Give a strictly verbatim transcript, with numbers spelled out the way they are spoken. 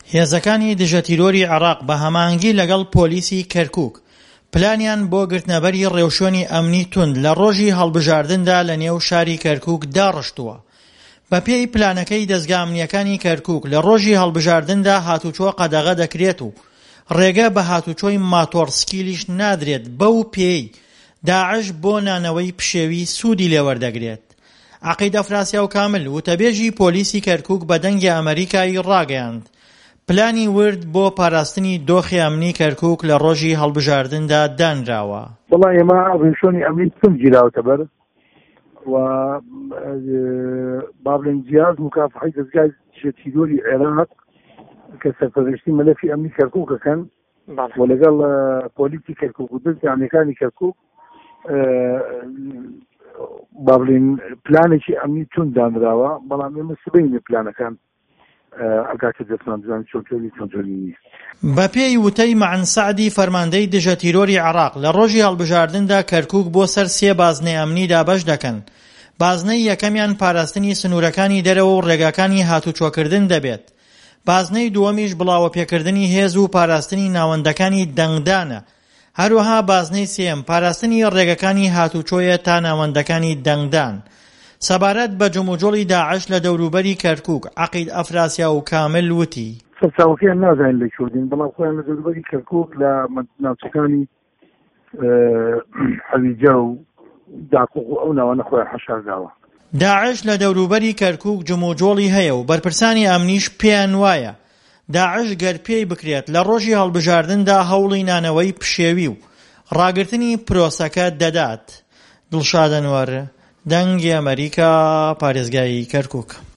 هێزەکانی دژەتیرۆری عێراق بە هەماهەنگی لەگەڵ پۆلیسی کەرکووک پلانیان بۆ گرتنەبەری ڕێوشۆنی ئەمنی توند لە ڕۆژی هەڵبژاردندا لە نێو شاری کەرکووک داڕشتووە. بە پێی پلانەکەی دەزگا ئەمنیەکانی کەرکووک لە ڕۆژی هەڵبژاردندا هاتوچۆ قەدەغە دەکرێت و ڕێگە بە هاتوچۆی ماتۆڕسکیلیش نادرێت. بەو پێی داعش بۆ نانەوەی پشێوی سوودی لێوەردەگرێت. عەقید ئەفراسیاب کامل وتەبێژی پۆلیسی کەرکووک بە دەنگی ئەمریکایی ڕاگەیاند پلانی ورد بۆ پاراستنی دۆخی ئەمنی کەرکووک لە ڕۆژی هەڵبژاردندا دانراوە. وەڵا ئێمە ڕێوشۆنی ئەمنی تون گیراوەتە بەر و با بڵێن جیاز مکافحەی دەزگای دژەتیرۆری عێراق کە سەرپەرشتی مەلەفی ئەمنی کەرکووکەکەن و لەگەڵ پۆلیسی کەرکووک و دەستی ئەمریکانی کەرکووک با بڵێن پلانێکی ئەمنی تون دانراوە، بەڵام ئێمە سبەینە پلانەکان ئەگاتە دەستمان بزانین چۆنتۆری چۆنتۆری نیست. بە پێی وتەی مەعەن سەعدی فەرماندەی دژەتیرۆری عێراق لە ڕۆژی هەڵبژاردندا کەرکووک بۆ سەر سێ بازنەی ئەمنی دابەش دەکەن. بازنەی یەکەمیان پاراستنی سنوورەکانی دەرەوە و ڕێگاکانی هاتوچۆکردن دەبێت. بازنەی دووەمیش بڵاوەپێکردنی هێز و پاراستنی ناوەندەکانی دەنگدانە. هەروەها بازنەی سێم پاراستنی ڕێگەکانی هاتوچۆیە تا ناوەندەکانی دەنگدان. سەبارەت بە جموجۆڵی داعش لە دەوروبەری کەرکووک عەقید ئەفراسیاب کامل وتی سەرچاوەکەیان نازانین لە کوردین، بەڵام خۆیان لە دەوروبەری کەرکووک لە ناوچەکانی حەویجە و داقوق و ئەو ناوانە خۆیان حەشارداوە. داعش لە دەوروبەری کەرکووک جموجۆڵی هەیە و بەرپرسانی ئەمنیش پێیان وایە داعش گەر پێی بکرێت لە ڕۆژی هەڵبژاردندا هەوڵی نانەوەی پشێوی و ڕاگرتنی پرۆسەکە دەدات. دڵشاد ئەنوەر، دەنگی ئەمریکا، پارێزگای کەرکووک.